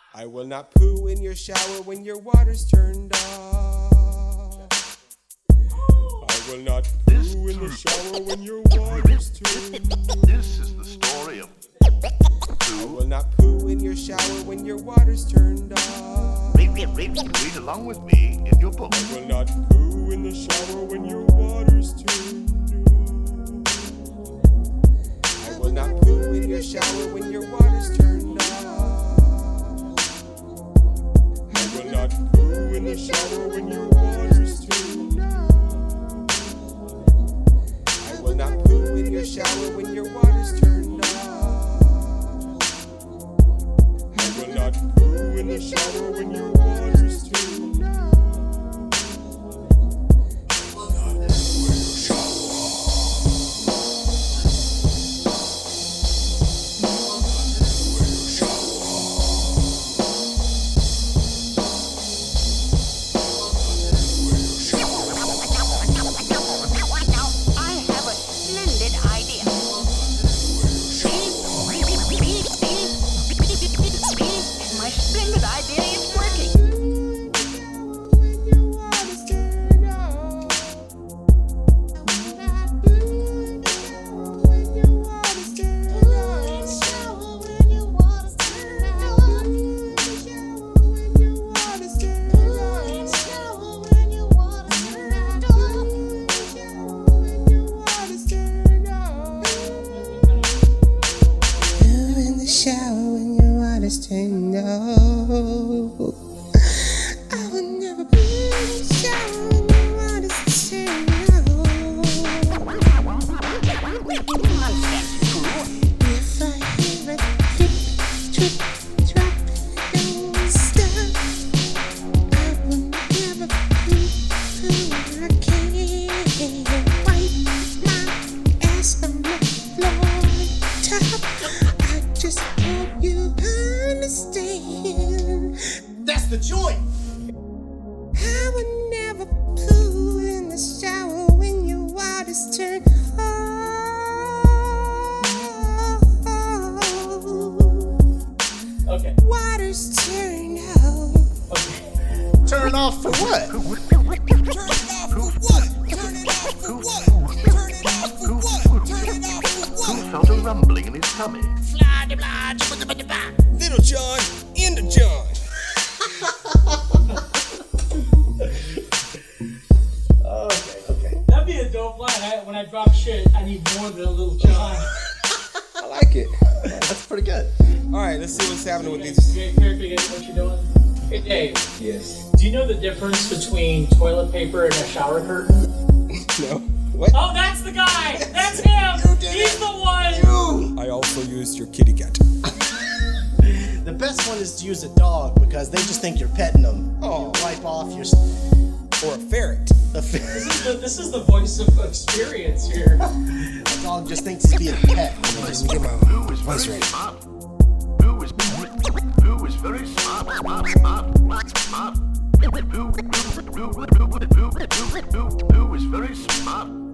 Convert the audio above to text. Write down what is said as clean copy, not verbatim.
I will not poo in your shower when your water's turned off. I will not poo in the shower when your water's turned off. This is the story of I will not poo in your shower when your water's turned off. Read along with me in your book. I will not poo in the shower when your water's turned off. I will not poo in your shower when your water's turned off. I will not poo in the shower when your water's turned off. I will not poo in your shower when your water's turned off. I will not poo in the shower when your water's turned off. Shower when your water's turned off. I will never be in the shower when your water's turned off. If I hear a drip, drip, drop, don't stop. I will never be I can't wipe my ass on the floor top. Just hope you understand. That's the joint. I would never poo in the shower when your water's turned off. Okay. Water's turned off. Okay. Turn off for what? Turn it off for what? Turn it off for what? Turn it off for what? Turn it off for what? Who felt a rumbling in his tummy? Little John, into John. Okay. That'd be a dope line. When I drop shit, I need more than a little John. I like it. That's pretty good. All right, let's see what's happening with these. You get what you're doing? Hey, Dave. Yes. Do you know the difference between toilet paper and a shower curtain? No. What? Oh, that's the guy! That's him! He's the one! I also used your kitty cat. The best one is to use a dog because they just think you're petting them. Oh. You wipe off your. Or a ferret. This is the voice of experience here. The dog just thinks he's being a pet. Let me get my voice ready. Who is very smart? Who is very smart?